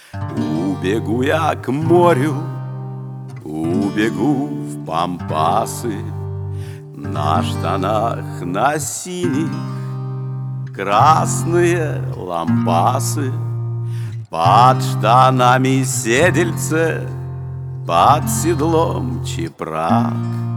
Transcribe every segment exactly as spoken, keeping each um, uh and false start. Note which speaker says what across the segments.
Speaker 1: Убегу я к морю, убегу в пампасы, на штанах на синих красные лампасы, под штанами седельце, под седлом чепрак.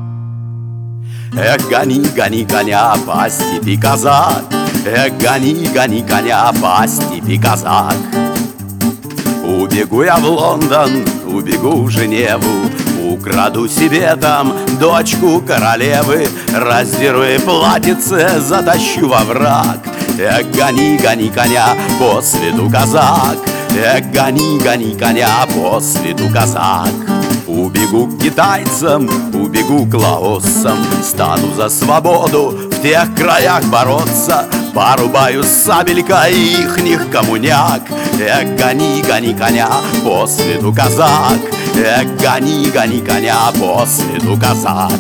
Speaker 1: Эх, гони, гони коня по степи, казак, эх, гони, гони коня по степи, казак. Убегу я в Лондон, убегу в Женеву, украду себе там дочку королевы, раздеру и платьице, затащу во враг. Эх, гони, гони коня по свету, казак, эх, гони, гони коня по свету, казак. Убегу к китайцам, убегу к лаосам, стану за свободу в тех краях бороться, порубаю сабелькой ихних коммуняк. Эх, гони, гони коня по свету, казак, эх, гони, гони коня по свету, казак.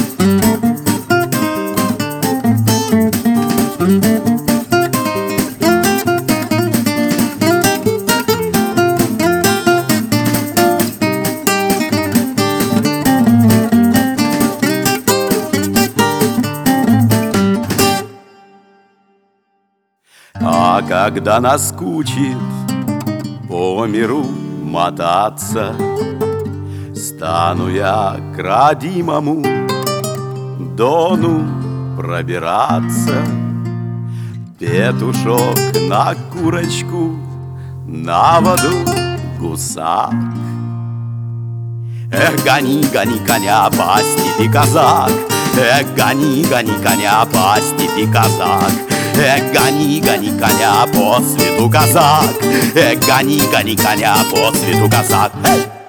Speaker 1: А когда наскучит по миру мотаться, стану я к родимому Дону пробираться. Петушок на курочку, на воду гусак. Эх, гони, гони коня по степи, казак, эх, гони, гони коня по степи, казак. Эх, гони, гони коня по свету, казак, эх, гони, гони коня по свету, казак. Эй!